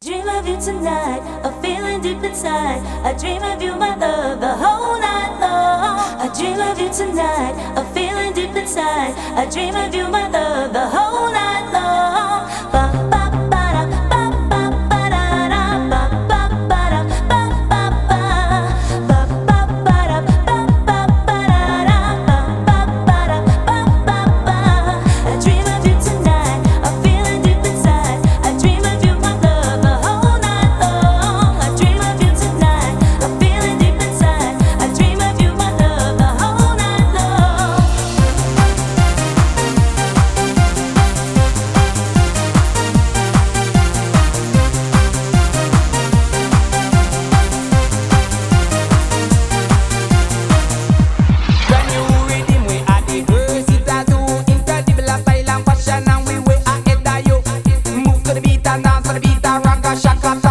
dream of you tonight, a feeling deep inside. I dream of you, my love, the whole night long. I dream of you tonight, a feeling deep inside. I dream of you, my love, the whole night long. Ba ba ba da, ba ba ba da da, ba ba ba da, ba ba ba, ba ba ba da, ba ba ba da da, ba ba ba da, ba ba ba. I dream of you tonight, a feeling deep inside. I dream of you, my love, the whole night long. I dream of you tonight, a feeling deep inside. I dream of you, my love, the whole night long. Brand new rhythm, we are the versatile, incredible style and fashion, and we way ahead of you. Move to the beat and dance to the beat and rock a shaka.